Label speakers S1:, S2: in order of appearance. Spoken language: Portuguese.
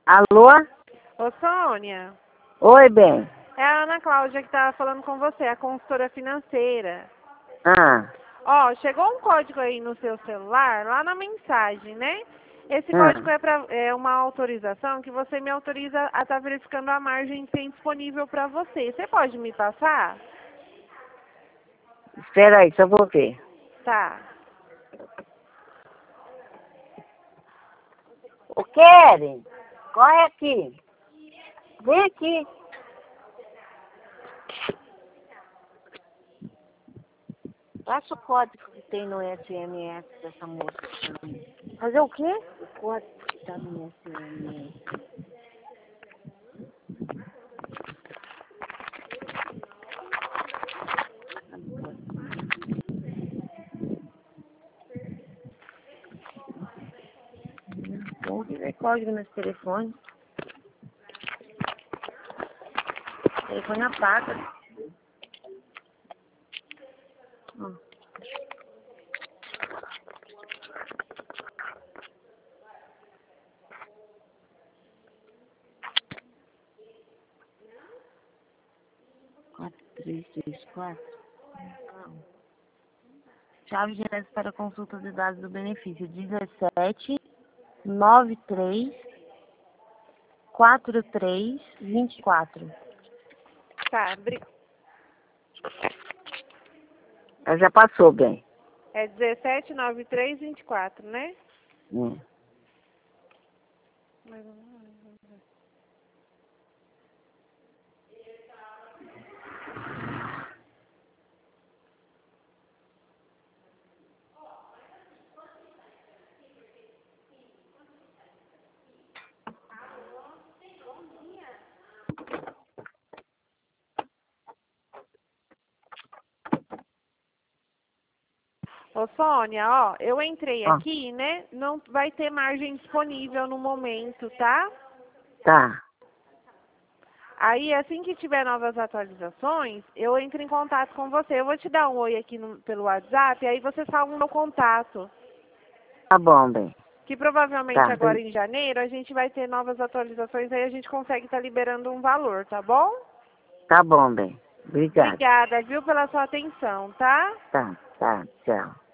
S1: Alô?
S2: Ô, Sônia,
S1: Oi, bem.
S2: é a Ana Cláudia que tá falando com você, a consultora financeira.
S1: Ah,
S2: Ó, chegou um código aí no seu celular, lá na mensagem, né? Esse código
S1: ah.
S2: é uma autorização que você me autoriza a estar verificando a margem que tem disponível para você. Você pode me passar?
S1: Espera aí, só vou ver.
S2: Tá.
S1: Ô, Keren, corre aqui. Vem aqui. Passa o código que tem no SMS dessa moça.
S2: Fazer o quê?
S1: O código que tá no SMS. Bom que ver código nesse telefone. O telefone apaga. Ó. Quatro, 3, 2, 4. Chave direta para consulta de dados do benefício 17934324.
S2: Tá,
S1: Ela já passou, bem.
S2: é 179324, né? Ô, Sônia, ó, eu entrei aqui, né? Não vai ter margem disponível no momento, tá?
S1: Tá.
S2: Aí, assim que tiver novas atualizações, eu entro em contato com você. Eu vou te dar um oi aqui pelo WhatsApp, e aí você salva o meu contato.
S1: Tá bom, bem.
S2: Que provavelmente
S1: Tá.
S2: agora em janeiro a gente vai ter novas atualizações, aí a gente consegue estar liberando um valor, tá bom?
S1: Tá bom, bem. Obrigada.
S2: Obrigada, viu, pela sua atenção, tá?
S1: Tá, tchau.